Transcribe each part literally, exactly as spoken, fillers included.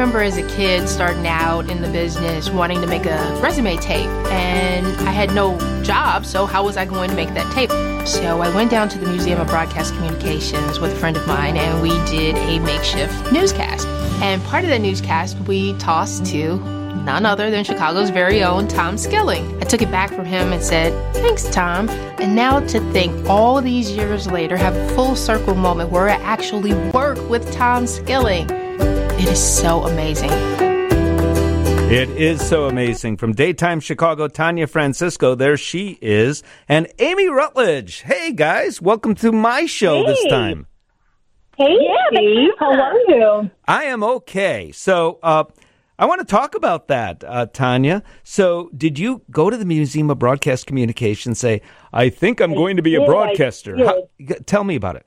remember as a kid starting out in the business, wanting to make a resume tape, and I had no job, so how was I going to make that tape? So I went down to the Museum of Broadcast Communications with a friend of mine, and we did a makeshift newscast. And part of the newscast, we tossed to none other than Chicago's very own Tom Skilling. I took it back from him and said, thanks, Tom. And now to think all these years later, have a full circle moment where I actually work with Tom Skilling. It is so amazing. It is so amazing. From Daytime Chicago, Tanya Francisco, there she is. And Amy Rutledge. Hey, guys, welcome to my show hey. this time. Hey, Steve. How are you? I am okay. So uh, I want to talk about that, uh, Tanya. So did you go to the Museum of Broadcast Communication and say, I think I'm I going to be did, a broadcaster? How, tell me about it.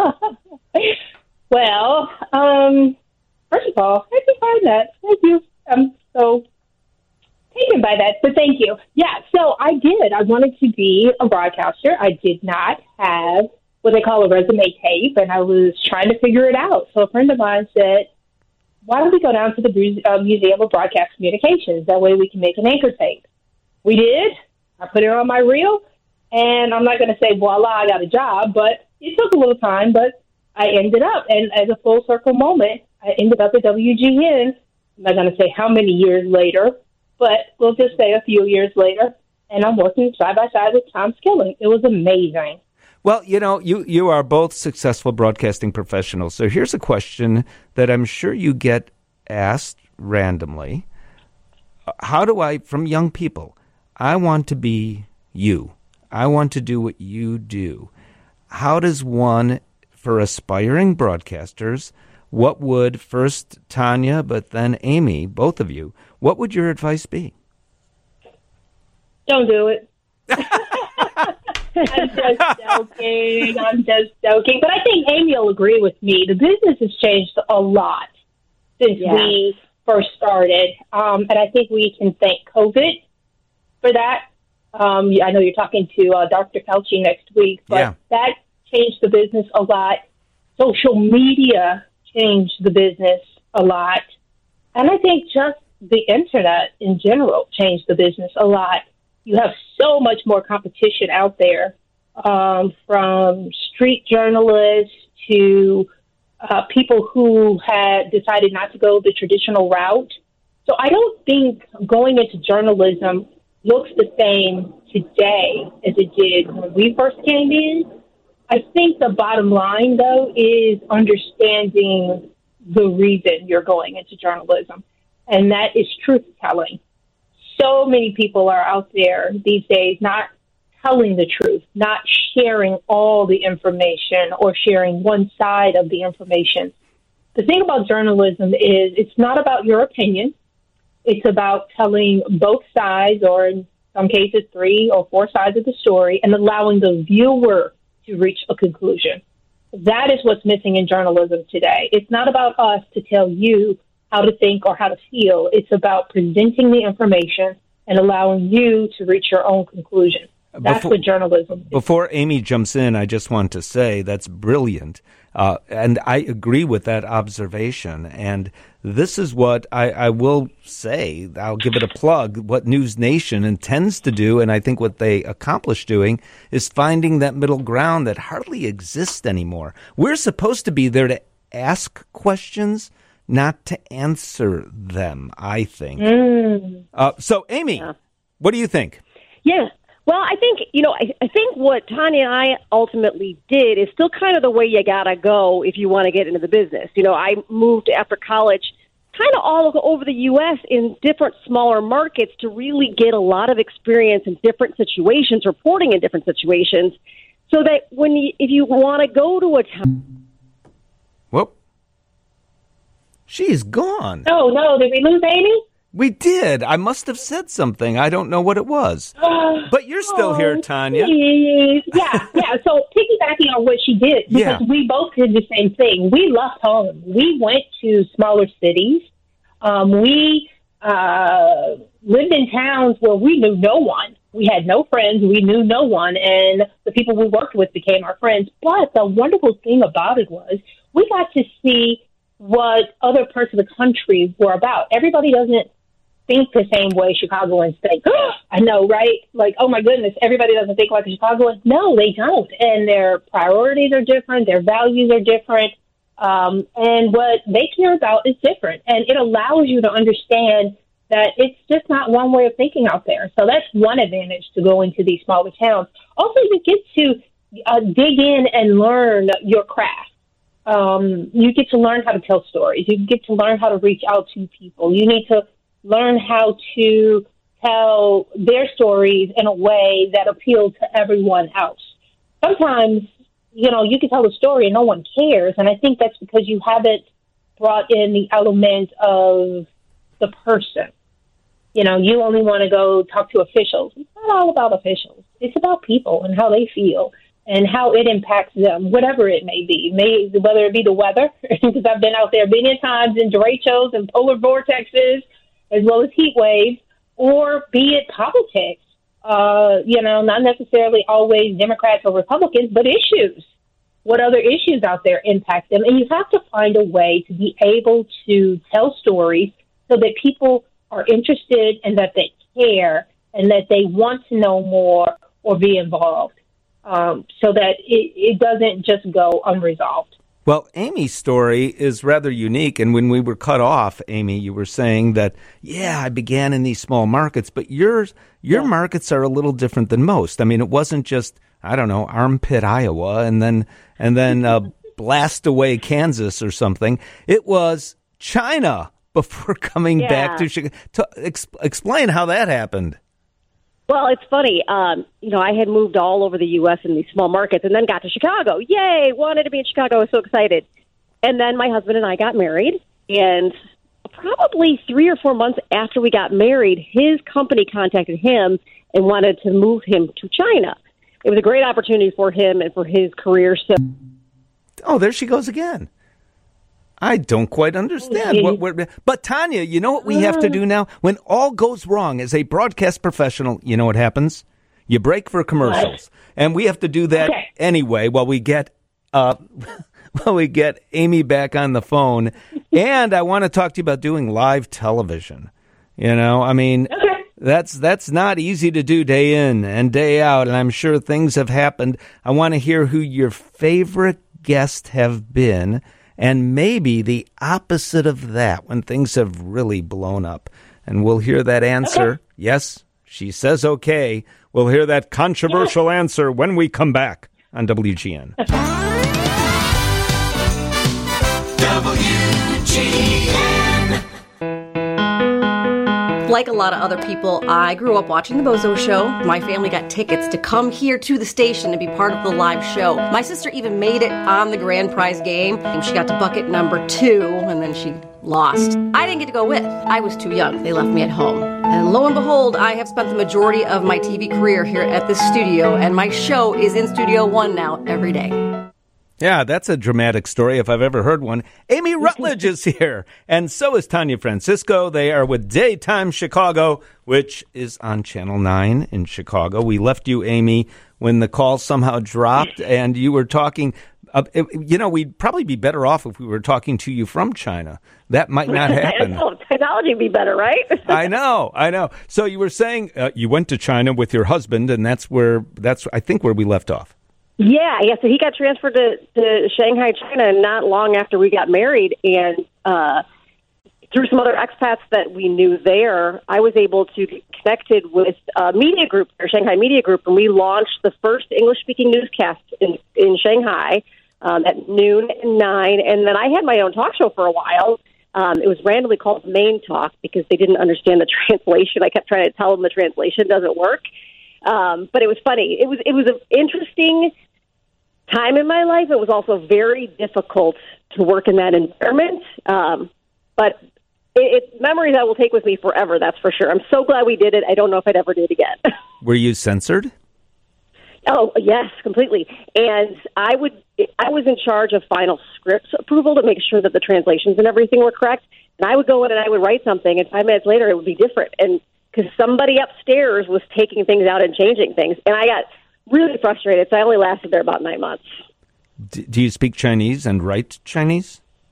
Well, um, first of all, I can find that. Thank you. I'm so taken by that, but thank you. Yeah, so I did. I wanted to be a broadcaster. I did not have what they call a resume tape, and I was trying to figure it out. So a friend of mine said, why don't we go down to the uh, Museum of Broadcast Communications? That way we can make an anchor tape. We did. I put it on my reel, and I'm not going to say, voila, I got a job, but it took a little time, but I ended up, and as a full circle moment, I ended up at W G N. I'm not going to say how many years later, but we'll just say a few years later, and I'm working side by side with Tom Skilling. It was amazing. Well, you know, you, you are both successful broadcasting professionals. So here's a question that I'm sure you get asked randomly. How do I, from young people, I want to be you. I want to do what you do. How does one, for aspiring broadcasters, what would, first Tanya, but then Amy, both of you, what would your advice be? Don't do it. I'm just joking. I'm just joking. But I think Amy will agree with me. The business has changed a lot since yeah. we first started. Um, and I think we can thank COVID for that. Um, I know you're talking to uh, Doctor Fauci next week, but yeah. that changed the business a lot. Social media changed the business a lot. And I think just the internet in general changed the business a lot. You have so much more competition out there, um, from street journalists to uh, people who had decided not to go the traditional route. So I don't think going into journalism looks the same today as it did when we first came in. I think the bottom line, though, is understanding the reason you're going into journalism, and that is truth-telling. So many people are out there these days not telling the truth, not sharing all the information or sharing one side of the information. The thing about journalism is it's not about your opinion. It's about telling both sides, or in some cases three or four sides of the story, and allowing the viewer to reach a conclusion. That is what's missing in journalism today. It's not about us to tell you how to think or how to feel. It's about presenting the information and allowing you to reach your own conclusion. That's before, what journalism is. Before Amy jumps in, I just want to say that's brilliant. Uh, and I agree with that observation. And this is what I, I will say, I'll give it a plug, what News Nation intends to do, and I think what they accomplish doing, is finding that middle ground that hardly exists anymore. We're supposed to be there to ask questions, not to answer them, I think. Mm. Uh, so, Amy, yeah. What do you think? Yeah. Well, I think, you know, I, I think what Tanya and I ultimately did is still kind of the way you got to go if you want to get into the business. You know, I moved after college kind of all over the U S in different smaller markets to really get a lot of experience in different situations, reporting in different situations, so that when you, if you want to go to a town. Whoop. She's gone. Oh, no. Did we lose Amy? We did. I must have said something. I don't know what it was. Uh, but you're still oh, here, Tanya. Geez. Yeah, yeah. So piggybacking on what she did, because yeah. we both did the same thing. We left home. We went to smaller cities. Um, we uh, lived in towns where we knew no one. We had no friends. We knew no one. And the people we worked with became our friends. But the wonderful thing about it was we got to see what other parts of the country were about. Everybody doesn't think the same way Chicagoans think. I know, right? Like, oh my goodness, everybody doesn't think like a Chicagoan. No, they don't. And their priorities are different. Their values are different. Um, and what they care about is different. And it allows you to understand that it's just not one way of thinking out there. So that's one advantage to going to these smaller towns. Also, you get to uh, dig in and learn your craft. Um, you get to learn how to tell stories. You get to learn how to reach out to people. You need to learn how to tell their stories in a way that appeals to everyone else. Sometimes, you know, you can tell a story and no one cares, and I think that's because you haven't brought in the element of the person. You know, you only want to go talk to officials. It's not all about officials. It's about people and how they feel and how it impacts them, whatever it may be. May, whether it be the weather, because I've been out there many times in derechos and polar vortexes, as well as heat waves, or be it politics. Uh, you know, not necessarily always Democrats or Republicans, but issues. What other issues out there impact them? And you have to find a way to be able to tell stories so that people are interested and that they care and that they want to know more or be involved, um, so that it, it doesn't just go unresolved. Well, Amy's story is rather unique, and when we were cut off, Amy, you were saying that, yeah, I began in these small markets, but yours, your yeah. markets are a little different than most. I mean, it wasn't just, I don't know, Armpit, Iowa, and then and then uh, Blast Away, Kansas or something. It was China before coming yeah. back to Chicago. To, ex, explain how that happened. Well, it's funny. Um, you know, I had moved all over the U S in these small markets and then got to Chicago. Yay! Wanted to be in Chicago. I was so excited. And then my husband and I got married. And probably three or four months after we got married, his company contacted him and wanted to move him to China. It was a great opportunity for him and for his career. So, oh, there she goes again. I don't quite understand. What, what, but, Tanya, you know what we have to do now? When all goes wrong as a broadcast professional, you know what happens? You break for commercials. And we have to do that okay. anyway while we get uh, while we get Amy back on the phone. And I want to talk to you about doing live television. You know, I mean, okay. that's that's not easy to do day in and day out. And I'm sure things have happened. I want to hear who your favorite guests have been. And maybe the opposite of that when things have really blown up. And we'll hear that answer. Okay. Yes, she says okay. We'll hear that controversial yes. answer when we come back on W G N. W G N. Like a lot of other people, I grew up watching The Bozo Show. My family got tickets to come here to the station to be part of the live show. My sister even made it on the grand prize game. She got to bucket number two, and then she lost. I didn't get to go with. I was too young. They left me at home. And lo and behold, I have spent the majority of my T V career here at this studio, and my show is in Studio One now every day. Yeah, that's a dramatic story if I've ever heard one. Amy Rutledge is here, and so is Tanya Francisco. They are with Daytime Chicago, which is on Channel nine in Chicago. We left you, Amy, when the call somehow dropped, and you were talking. Uh, you know, we'd probably be better off if we were talking to you from China. That might not happen. I know, technology would be better, right? I know, I know. So you were saying uh, you went to China with your husband, and that's where that's I think where we left off. Yeah, yeah. So he got transferred to, to Shanghai, China, not long after we got married, and uh, through some other expats that we knew there, I was able to get connected with a media group, or Shanghai Media Group, and we launched the first English-speaking newscast in, in Shanghai um, at noon and nine. And then I had my own talk show for a while. Um, it was randomly called Main Talk because they didn't understand the translation. I kept trying to tell them the translation doesn't work, um, but it was funny. It was it was an interesting time in my life. It was also very difficult to work in that environment, um, but it, it's memories I will take with me forever, that's for sure. I'm so glad we did it. I don't know if I'd ever do it again. Were you censored? Oh, yes, completely. And I would, I was in charge of final scripts approval to make sure that the translations and everything were correct. And I would go in and I would write something, and five minutes later it would be different. And because somebody upstairs was taking things out and changing things, and I got really frustrated, so I only lasted there about nine months. D- do you speak Chinese and write Chinese?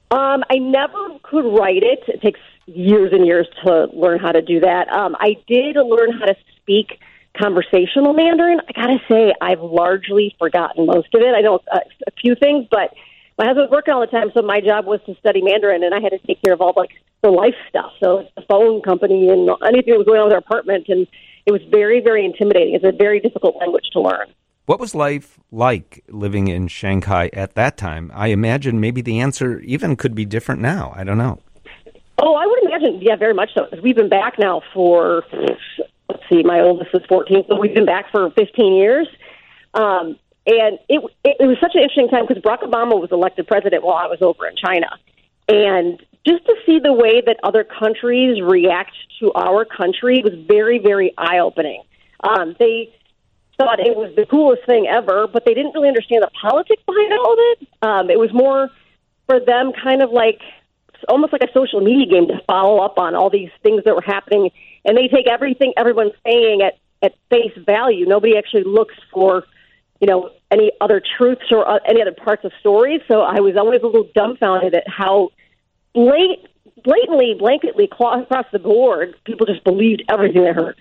Um, I never could write it. It takes years and years to learn how to do that. Um, I did learn how to speak conversational Mandarin. I gotta say, I've largely forgotten most of it. I know a, a few things, but my husband was working all the time, so my job was to study Mandarin, and I had to take care of all like the life stuff. So the phone company and anything that was going on with our apartment, and it was very, very intimidating. It's a very difficult language to learn. What was life like living in Shanghai at that time? I imagine maybe the answer even could be different now. I don't know. Oh, I would imagine, yeah, very much so. We've been back now for, let's see, my oldest is fourteen, so we've been back for fifteen years. Um, and it, it, it was such an interesting time because Barack Obama was elected president while I was over in China. And just to see the way that other countries react to our country was very, very eye-opening. Um, they thought it was the coolest thing ever, but they didn't really understand the politics behind all of it. Um, it was more for them kind of like almost like a social media game to follow up on all these things that were happening, and they take everything everyone's saying at, at face value. Nobody actually looks for, you know, any other truths or uh, any other parts of stories. So I was always a little dumbfounded at how blat- blatantly, blanketly across the board, people just believed everything they heard.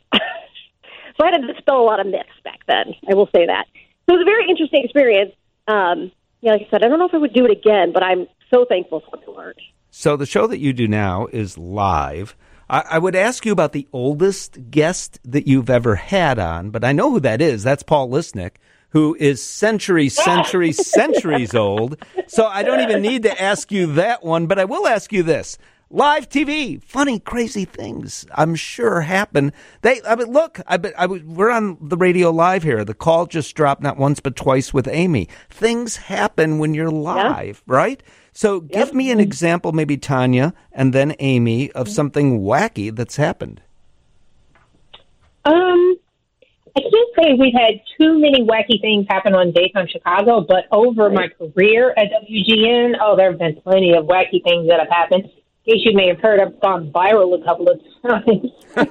So I had to dispel a lot of myths back then. I will say that. So it was a very interesting experience. Um, yeah, like I said, I don't know if I would do it again, but I'm so thankful for what I learned. So the show that you do now is live. I, I would ask you about the oldest guest that you've ever had on, but I know who that is. That's Paul Lisnek, who is centuries, centuries, centuries old. So I don't even need to ask you that one, but I will ask you this. Live T V, funny, crazy things, I'm sure happen. They, I mean, look, I, I, we're on the radio live here. The call just dropped not once but twice with Amy. Things happen when you're live, yeah. Right? So give yep. me an example, maybe Tanya and then Amy, of something wacky that's happened. Um, I can't say we've had too many wacky things happen on Daytime Chicago, but over my career at W G N, oh, there have been plenty of wacky things that have happened. In case you may have heard, I've gone viral a couple of times.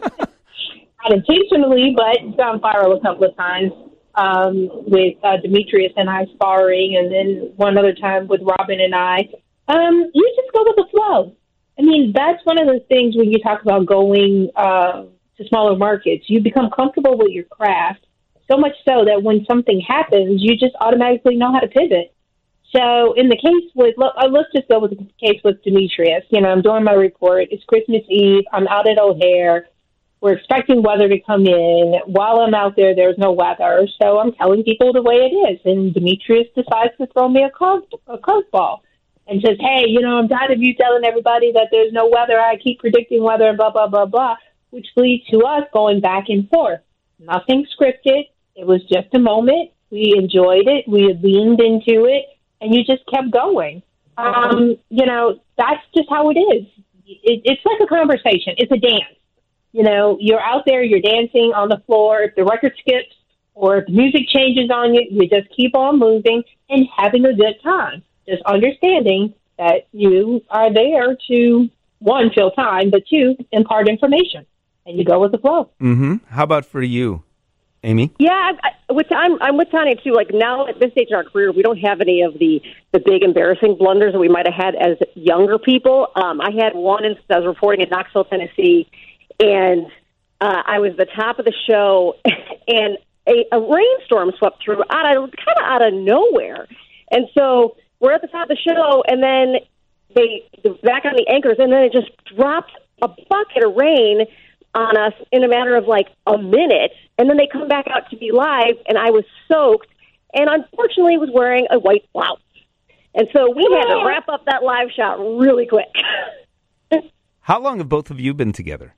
Not intentionally, but gone viral a couple of times um, with uh, Demetrius and I sparring, and then one other time with Robin and I. Um, you just go with the flow. I mean, that's one of those things when you talk about going uh, to smaller markets. You become comfortable with your craft, so much so that when something happens, you just automatically know how to pivot. So in the case with, let's just go with the case with Demetrius. You know, I'm doing my report. It's Christmas Eve. I'm out at O'Hare. We're expecting weather to come in. While I'm out there, there's no weather. So I'm telling people the way it is. And Demetrius decides to throw me a curve, a curveball and says, hey, you know, I'm tired of you telling everybody that there's no weather. I keep predicting weather and blah, blah, blah, blah, which leads to us going back and forth. Nothing scripted. It was just a moment. We enjoyed it. We leaned into it. And you just kept going. Um, you know, that's just how it is. It, it's like a conversation. It's a dance. You know, you're out there, you're dancing on the floor. If the record skips or if the music changes on you, you just keep on moving and having a good time. Just understanding that you are there to, one, fill time, but two, impart information. And you go with the flow. Mm-hmm. How about for you, Amy? Yeah, I, I, with, I'm, I'm with Tanya, too. Like, now at this stage in our career, we don't have any of the, the big embarrassing blunders that we might have had as younger people. Um, I had one instance. I was reporting in Knoxville, Tennessee, and uh, I was the top of the show, and a, a rainstorm swept through out of, kind of out of nowhere. And so we're at the top of the show, and then they back on the anchors, and then it just dropped a bucket of rain on us in a matter of like a minute, and then they come back out to be live, and I was soaked, and unfortunately was wearing a white blouse. And so we had to wrap up that live shot really quick. How long have both of you been together?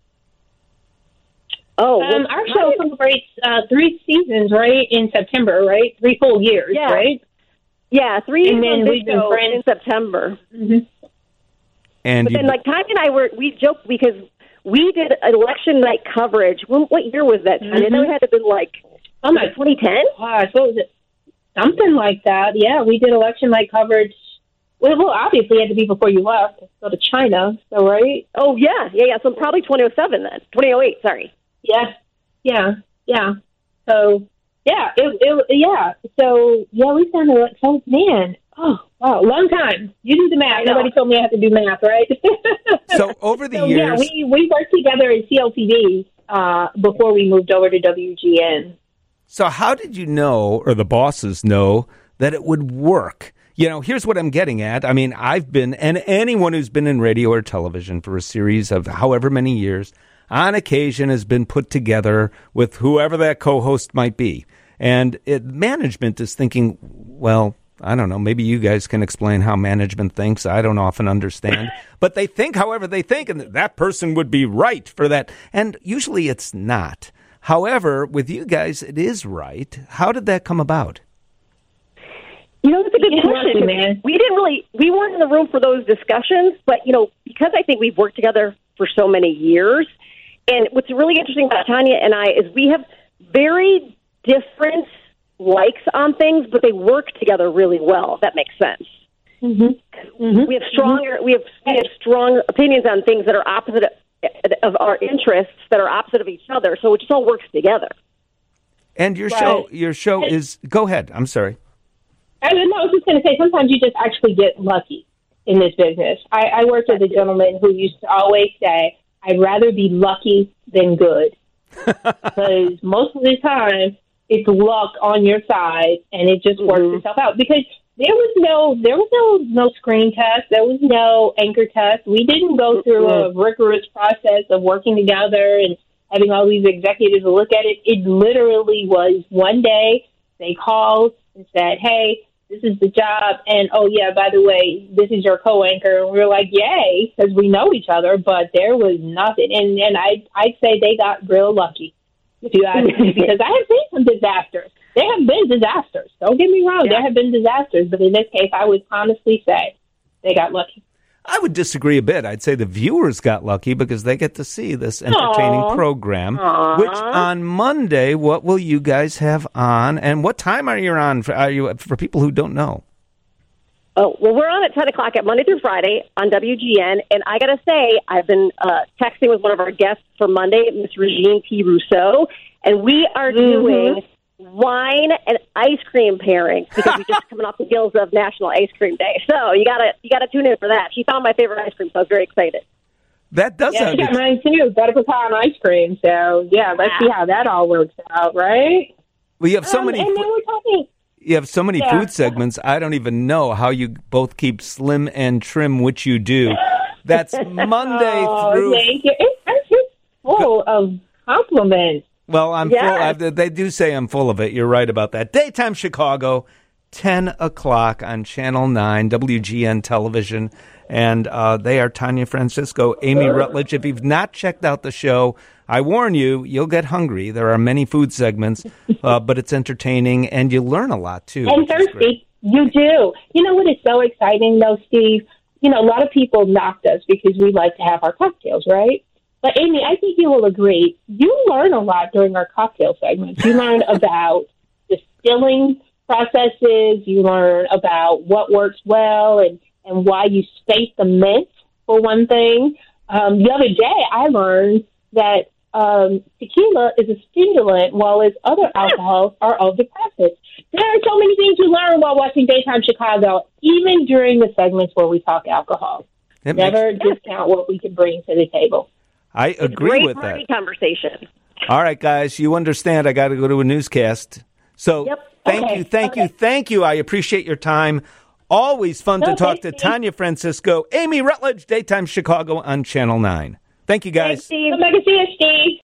Oh, um, well, our show celebrates uh, three seasons, right, in September, right? Three full years, yeah. right? Yeah, three and years then we've been friends in September. Mm-hmm. And but then, like, Tanya and I were, we joked because we did election night coverage. When, what year was that? Mm-hmm. I know it had to have been like, oh my, twenty ten? Gosh, what was it? Something like that. Yeah, we did election night coverage. Well, well, obviously it had to be before you left. Go to China, so right? Oh, yeah, yeah, yeah. So probably twenty oh seven then. twenty oh eight, sorry. Yeah, yeah, yeah. So, yeah, it, it, yeah. So, yeah, we found out, so, man, oh, Oh, long time. You do the math. Nobody told me I have to do math, right? So over the so, years... Yeah, we, we worked together at C L T V uh, before we moved over to W G N. So how did you know, or the bosses know, that it would work? You know, here's what I'm getting at. I mean, I've been, and anyone who's been in radio or television for a series of however many years, on occasion has been put together with whoever that co-host might be. And it, management is thinking, well, I don't know, maybe you guys can explain how management thinks. I don't often understand. But they think however they think, and that person would be right for that. And usually it's not. However, with you guys, it is right. How did that come about? You know, that's a good Yeah, question. man. We didn't really, we weren't in the room for those discussions, but, you know, because I think we've worked together for so many years, and what's really interesting about Tanya and I is we have very different likes on things, but they work together really well, if that makes sense. Mm-hmm. Mm-hmm. We have stronger, we have, we have strong opinions on things that are opposite of our interests, that are opposite of each other, so it just all works together. And your Right. show, your show is, go ahead, I'm sorry. I, no, I was just going to say, sometimes you just actually get lucky in this business. I, I worked with a gentleman who used to always say, I'd rather be lucky than good. Because most of the time, it's luck on your side, and it just works Mm-hmm. itself out. Because there was no, there was no, no screen test. There was no anchor test. We didn't go through Mm-hmm. a rigorous process of working together and having all these executives look at it. It literally was one day they called and said, hey, this is the job, and oh, yeah, by the way, this is your co-anchor. And we were like, yay, because we know each other, but there was nothing. And, and I, I'd say they got real lucky, if you ask me, because I have seen some disasters. There have been disasters. Don't get me wrong. Yeah. There have been disasters, but in this case, I would honestly say they got lucky. I would disagree a bit. I'd say the viewers got lucky because they get to see this entertaining Aww. program, Aww. which on Monday, what will you guys have on? And what time are you on for, are you, for people who don't know? Oh, well, we're on at ten o'clock at Monday through Friday on W G N, and I got to say, I've been uh, texting with one of our guests for Monday, Miss Regine P. Rousseau, and we are Mm-hmm. doing wine and ice cream pairings because we're just coming off the heels of National Ice Cream Day. So you gotta you gotta tune in for that. She found my favorite ice cream, so I was very excited. That does Yeah, sound she got ex- mine too. Got a pecan ice cream. So, yeah, let's see how that all works out, right? well, you have so Um, many. and then we're talking... You have so many Yeah. food segments. I don't even know how you both keep slim and trim, which you do. That's Monday Oh, through. thank you. It's, it's full of compliments. Well, I'm Yes. full. I, they do say I'm full of it. You're right about that. Daytime Chicago, ten o'clock on Channel nine, W G N Television. And uh, they are Tanya Francisco, Amy Rutledge. If you've not checked out the show, I warn you, you'll get hungry. There are many food segments, uh, but it's entertaining, and you learn a lot, too. And which is great. thirsty. You do. You know what is so exciting, though, Steve? You know, a lot of people knocked us because we like to have our cocktails, right? But, Amy, I think you will agree. You learn a lot during our cocktail segments. You learn about distilling processes. You learn about what works well and, and why you space the mint, for one thing. Um, the other day, I learned that um, tequila is a stimulant, while its other alcohols are all depressants. There are so many things you learn while watching Daytime Chicago, even during the segments where we talk alcohol. That makes- Never discount what we can bring to the table. I It's a agree great with party that. conversation. All right, guys, you understand I got to go to a newscast. So Yep. thank Okay, you, thank okay. you, thank you. I appreciate your time. Always fun to No, talk to thanks, Steve. Tanya Francisco, Amy Rutledge, Daytime Chicago on Channel nine. Thank you, guys. Thanks, Steve. Come back and see us, Steve.